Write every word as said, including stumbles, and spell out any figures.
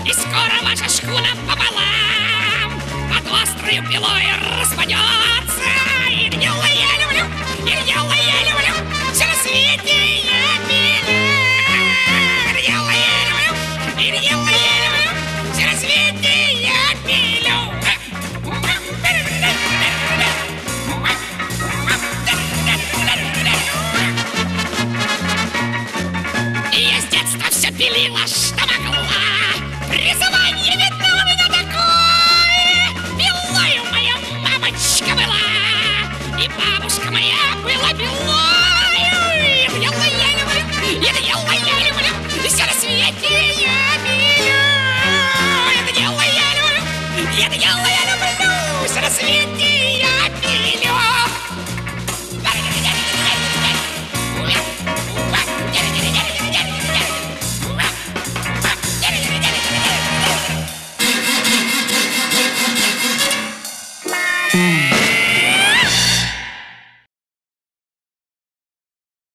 и скоро ваша шхуна пополам под острою пилой распадется. Иргилла я люблю, Иргилла я люблю, все на свете я пилю. Иргилла я люблю, Иргилла я люблю, все на свете я пилю. И я с детства все пилила, что могла. Призвание видно у меня такое. Пилою моя мамочка была, и бабушка моя была пилою. Иргилла я люблю, Иргилла я люблю, и все на свете я пилю. Иргилла я люблю, Иргилла я люблю, все на свете